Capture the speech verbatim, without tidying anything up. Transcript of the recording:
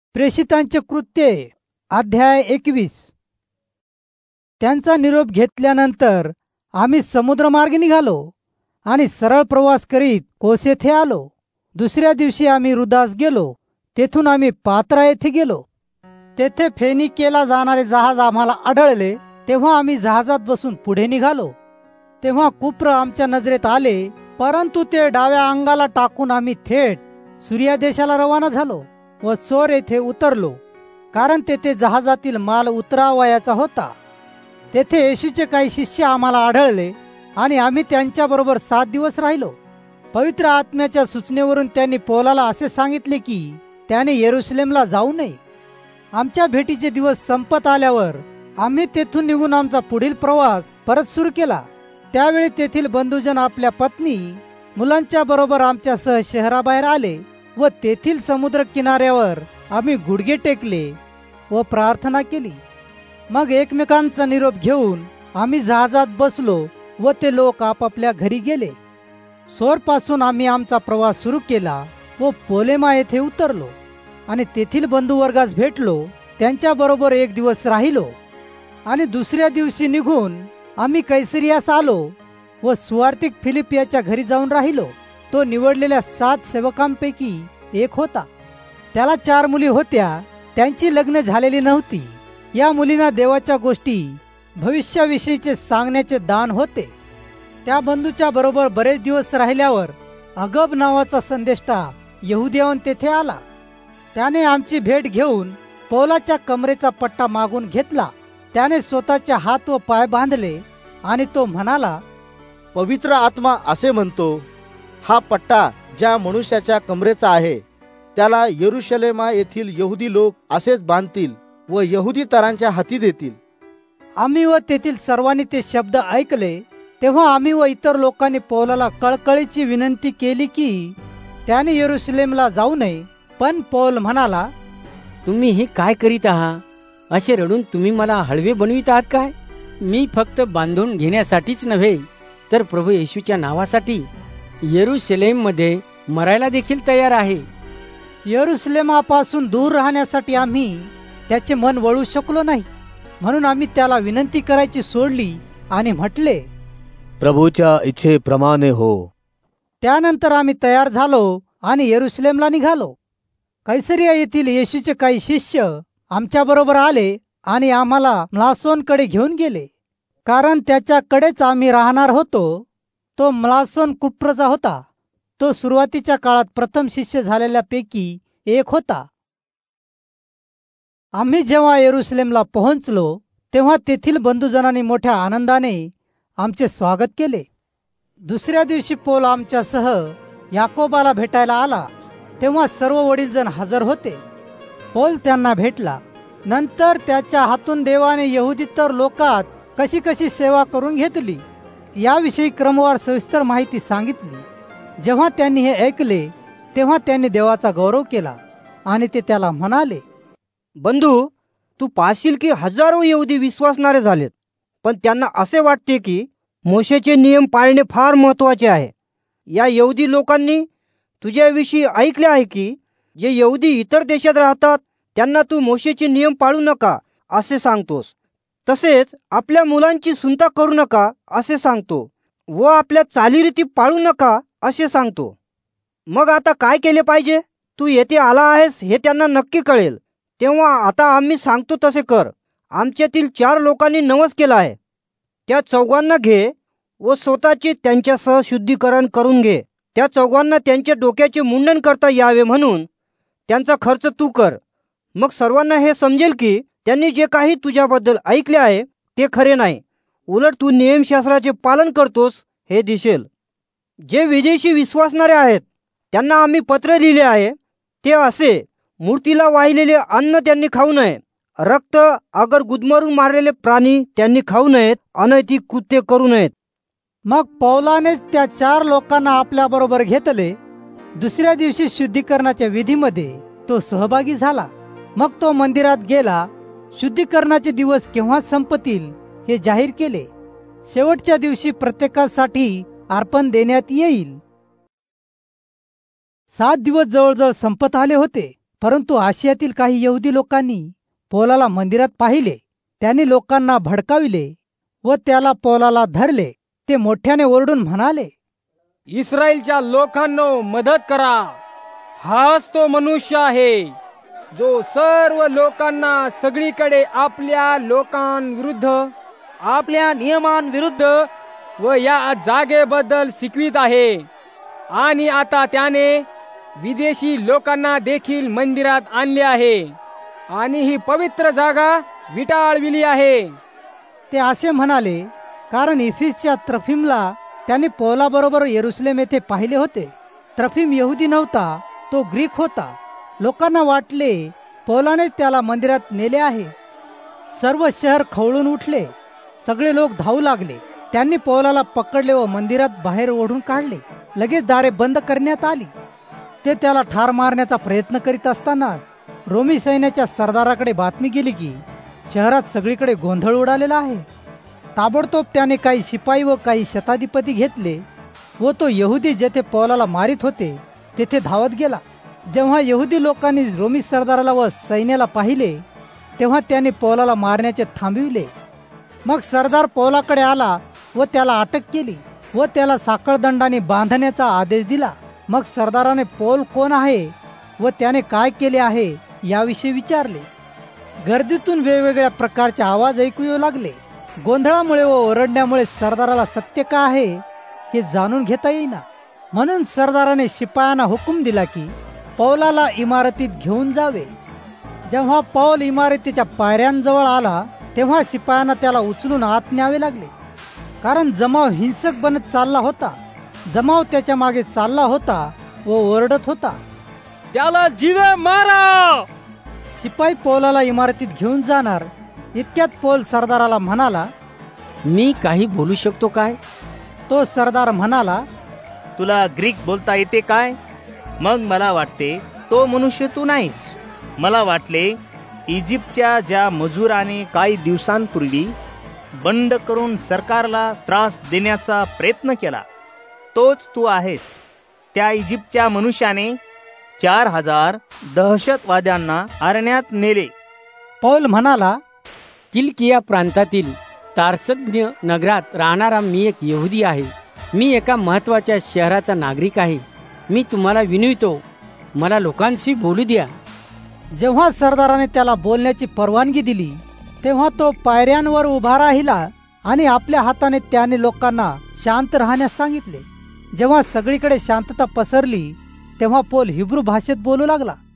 प्रेषितांचे कृत्ये अध्याय एकवीस. त्यांचा निरोप घेतल्यानंतर आम्ही समुद्रमार्गे निघालो आणि सरळ प्रवास करीत कोस येथे आलो. दुसऱ्या दिवशी आम्ही रुदास गेलो. तेथून आम्ही पात्रा येथे गेलो. तेथे फेनिकेला जाणारे जहाज आम्हाला आढळले. तेव्हा आम्ही जहाजात बसून पुढे निघालो. तेव्हा कुप्र आमच्या नजरेत आले, परंतु ते डाव्या अंगाला टाकून आम्ही थेट सूर्या देशाला रवाना झालो व सोर येथे उतरलो, कारण तेथे जहाजातील माल उतरावयाचा होता. तेथे येशूचे काही शिष्य आम्हाला आढळले आणि आम्ही त्यांच्याबरोबर सात दिवस राहिलो. पवित्र आत्म्याच्या सूचनेवरून त्यांनी पौलाला असे सांगितले की त्याने येरुशलेमला जाऊ नये. आमच्या भेटीचे दिवस संपत आल्यावर आम्ही तेथून निघून आमचा पुढील प्रवास परत सुरू केला. त्यावेळी तेथील बंधुजन आपल्या पत्नी मुलांच्या बरोबर आमच्यासह शहराबाहेर आले व तेथील समुद्र किनाऱ्यावर आम्ही गुडघे टेकले व प्रार्थना केली. मग एकमेकांचा निरोप घेऊन आम्ही जहाजात बसलो व ते लोक आपापल्या घरी गेले. सोरपासून आम्ही आमचा प्रवास सुरू केला व पोलेमा येथे उतरलो आणि तेथील बंधुवर्गास भेटलो. त्यांच्याबरोबर एक दिवस राहिलो आणि दुसऱ्या दिवशी निघून आम्ही कैसरियास आलो व सुवार्तिक फिलिप याच्या घरी जाऊन राहिलो. तो निवडलेल्या सात सेवकांपैकी एक होता. त्याला चार मुली होत्या. त्यांची लग्न झालेली नव्हती. या मुलींना देवाच्या गोष्टी भविष्याविषयीचे सांगण्याचे दान होते. त्या बंधूच्या बरोबर बरेच दिवस राहिल्यावर अगब नावाचा संदेष्टा यहुदियाहून तेथे आला. त्याने आमची भेट घेऊन पौलाच्या कमरेचा पट्टा मागून घेतला. त्याने स्वतःचे हात व पाय बांधले आणि तो म्हणाला, पवित्र आत्मा असे म्हणतो, हा पट्टा ज्या मनुष्याच्या कमरेचा आहे त्याला यरुशलेमा येथील यहुदी लोक असेच बांधतील व यहुदी तरांच्या हाती देतील. आम्ही व तेथील सर्वांनी ते शब्द ऐकले. तेव्हा आम्ही व इतर लोकांनी पौलाला कळकळीची विनंती केली की त्याने यरुशलेमला जाऊ नये. पण पौल म्हणाला, तुम्ही हे काय करीत आहात? असे रडून तुम्ही मला हळवे बनवित आहात काय? मी फक्त बांधून घेण्यासाठीच नव्हे तर प्रभू येशूच्या नावासाठी यरुशलेम मध्ये मरायला देखील तयार आहे. यरुशलेमापासून दूर राहण्यासाठी आम्ही त्याचे मन वळू शकलो नाही, म्हणून आम्ही त्याला विनंती करायची सोडली आणि म्हटले, प्रभूच्या इच्छेप्रमाणे हो. त्यानंतर आम्ही तयार झालो आणि यरुशलेमला निघालो. कैसरिया येथील येशूचे काही शिष्य आमच्या बरोबर आले आणि आम्हाला म्लासोनकडे घेऊन गेले, कारण त्याच्याकडेच आम्ही राहणार होतो. तो म्लासोन कुप्रचा होता. तो सुरुवातीच्या काळात प्रथम शिष्य झालेल्यापैकी एक होता. आम्ही जेव्हा येरुशलेमला पोहोचलो तेव्हा तेथील बंधुजनांनी मोठ्या आनंदाने आमचे स्वागत केले. दुसऱ्या दिवशी पौल आमच्यासह याकोबाला भेटायला आला. तेव्हा सर्व वडीलजण हजर होते. पौल त्यांना भेटला. नंतर त्याच्या हातून देवाने यहुदीतर लोकात कशी कशी सेवा करून घेतली याविषयी क्रमवार सविस्तर माहिती सांगितली. जेव्हा त्यांनी हे ऐकले तेव्हा त्यांनी देवाचा गौरव केला आणि ते त्याला म्हणाले, बंधू, तू पाहशील की हजारो यहुदी विश्वासणारे झालेत, पण त्यांना असे वाटते की मोशेचे नियम पाळणे फार महत्वाचे आहे. या यहुदी लोकांनी तुझ्याविषयी ऐकले आहे की जे यहुदी इतर देशात राहतात त्यांना तू मोशेचे नियम पाळू नका असे सांगतोस. तसेच आपल्या मुलांची सुनता करू नका असे सांगतो व आपल्या चालीरीती पाळू नका असे सांगतो. मग आता काय केले पाहिजे? तू येथे आला आहेस हे त्यांना नक्की कळेल. तेव्हा आता आम्ही सांगतो तसे कर. आमच्यातील चार लोकांनी नवस केला आहे. त्या चौघांना घे व स्वतःचे त्यांच्यासह शुद्धीकरण करून घे. त्या चौघांना त्यांच्या डोक्याचे मुंडन करता यावे म्हणून त्यांचा खर्च तू कर. मग सर्वांना हे समजेल की त्यांनी जे काही तुझ्याबद्दल ऐकले आहे ते खरे नाही, उलट तू नियमशास्त्राचे पालन करतोस हे दिसेल. जे विदेशी विश्वासणारे आहेत त्यांना आम्ही पत्र लिहिले आहे. ते असे, मूर्तीला वाहिलेले अन्न त्यांनी खाऊ नये, रक्त अगर गुदमरून मारलेले प्राणी त्यांनी खाऊ नयेत, अनैतिक कृत्य करू नयेत. मग पौलानेच त्या चार लोकांना आपल्या बरोबर घेतले. दुसऱ्या दिवशी शुद्धीकरणाच्या विधीमध्ये तो सहभागी झाला. मग तो मंदिरात गेला. शुद्धीकरणाचे दिवस केव्हा संपतील हे जाहीर केले. शेवटच्या दिवशी प्रत्येकासाठी अर्पण देण्यात येईल. सात दिवस जवळजवळ संपत आले होते. परंतु आशियातील काही यहुदी लोकांनी पौलाला मंदिरात पाहिले. त्यांनी लोकांना भडकाविले व त्याला पौलाला धरले. ते मोठ्याने ओरडून म्हणाले, इस्रायलच्या लोकांनो, मदत करा. हाच तो मनुष्य आहे जो सर्व लोकांना सगळीकडे आपल्या लोकांविरुद्ध, आपल्या नियमांविरुद्ध व या जागेबद्दल शिकवित आहे. आणि आता त्याने विदेशी लोकांना देखील मंदिरात आणले आहे आणि ही पवित्र जागा विटाळविली आहे. ते असे म्हणाले कारण इफिसच्या त्रफिमला त्यांनी पौलाबरोबर येरुशलेम येथे पाहिले होते. त्रफिम यहुदी नव्हता, तो ग्रीक होता. लोकांना वाटले पौलाने त्याला मंदिरात नेले आहे. सर्व शहर खवळून उठले. सगळे लोक धावू लागले. त्यांनी पौलाला पकडले व मंदिरात बाहेर ओढून काढले. लगेच दारे बंद करण्यात आली. ते त्याला ठार मारण्याचा प्रयत्न करीत असताना रोमी सैन्याच्या सरदाराकडे बातमी गेली की शहरात सगळीकडे गोंधळ उडालेला आहे. ताबडतोब त्याने काही शिपाई व काही शताधिपती घेतले व तो यहुदी जेथे पौलाला मारित होते तेथे धावत गेला. जेव्हा यहुदी लोकांनी रोमी सरदाराला व सैन्याला पाहिले तेव्हा त्यांनी पौलाला मारण्याचे थांबविले. मग सरदार पौलाकडे आला व त्याला अटक केली व त्याला साखळदंडाने बांधण्याचा आदेश दिला. मग सरदाराने पौल कोण आहे व त्याने काय केले आहे याविषयी विचारले. गर्दीतून वेगवेगळ्या प्रकारचे आवाज ऐकू येऊ लागले. गोंधळामुळे व ओरडण्यामुळे सरदाराला सत्य का आहे हे जाणून घेता येईना. म्हणून सरदाराने शिपायांना हुकूम दिला की पौलाला इमारतीत घेऊन जावे. जेव्हा पौल इमारतीच्या पायऱ्यांजवळ आला तेव्हा शिपायांना त्याला उचलून आत न्यावे लागले, कारण जमाव हिंसक बनत चालला होता. जमाव त्याच्या मागे चालला होता व ओरडत होता, त्याला जीवे मारा. शिपाई पौलाला इमारतीत घेऊन जाणार इतक्यात पौल सरदाराला म्हणाला, मी काही बोलू शकतो काय? तो सरदार म्हणाला, तुला ग्रीक बोलता येते काय? मग मला वाटते तो मनुष्य तू नाहीस. मला वाटले इजिप्तच्या ज्या मजुराने काही दिवसांपूर्वी बंड करून सरकारला त्रास देण्याचा प्रयत्न केला तोच तू आहेस. त्या इजिप्तच्या मनुष्याने चार हजार दहशतवाद्यांना अरण्यात नेले. पौल म्हणाला, किलकिया प्रांतातील तार्सज्ञ नगरात राहणारा मी एक यहुदी आहे. मी एका महत्वाच्या शहराचा नागरिक आहे. मी तुम्हाला विनवितो, मला लोकांशी बोलू द्या. जेव्हा सरदाराने त्याला बोलण्याची परवानगी दिली तेव्हा तो पायऱ्यांवर उभा राहिला आणि आपल्या हाताने त्याने लोकांना शांत राहण्यास सांगितले. जेव्हा सगळीकडे शांतता पसरली तेव्हा पौल हिब्रू भाषेत बोलू लागला.